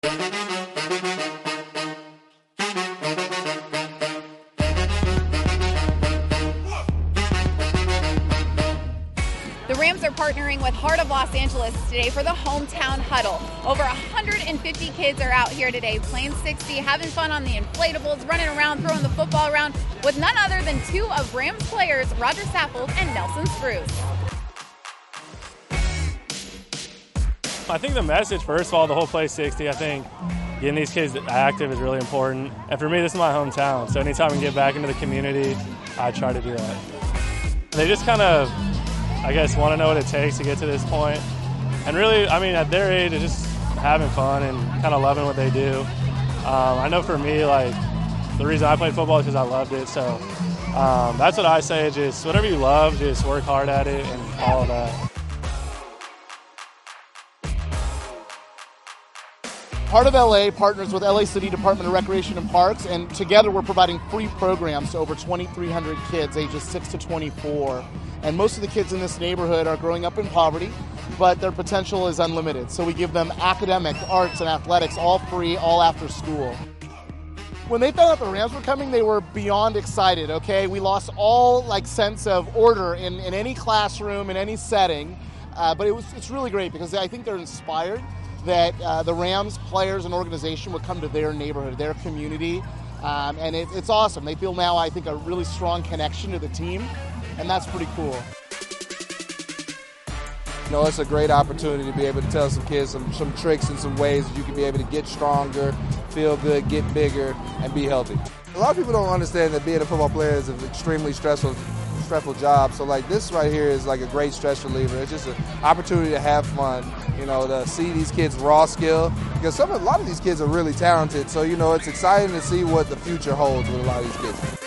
The Rams are partnering with Heart of Los Angeles today for the Hometown Huddle. Over 150 kids are out here today playing 60, having fun on the inflatables, running around, throwing the football around with none other than two of Rams players, Roger Saffold and Nelson Spruce. I think the message, first of all, the whole Play 60, I think getting these kids active is really important. And for me, this is my hometown, so anytime I can get back into the community, I try to do that. They just kind of, I guess, want to know what it takes to get to this point. And really, I mean, at their age, it's just having fun and kind of loving what they do. I know for me, like, the reason I played football is because I loved it. So that's what I say, just whatever you love, just work hard at it and all of that. Heart of LA partners with LA City Department of Recreation and Parks, and together we're providing free programs to over 2,300 kids ages 6 to 24. And most of the kids in this neighborhood are growing up in poverty, but their potential is unlimited. So we give them academic, arts, and athletics all free, all after school. When they found out the Rams were coming, they were beyond excited, okay? We lost all sense of order in any classroom, in any setting, but it's really great because I think they're inspired that the Rams players and organization would come to their neighborhood, their community, and it's awesome. They feel now, I think, a really strong connection to the team, and that's pretty cool. You know, it's a great opportunity to be able to tell some kids some tricks and some ways that you can be able to get stronger, feel good, get bigger, and be healthy. A lot of people don't understand that being a football player is an extremely stressful job. So this right here is like a great stress reliever. It's just an opportunity to have fun, you know, to see these kids' raw skill, because a lot of these kids are really talented. So, you know, it's exciting to see what the future holds with a lot of these kids.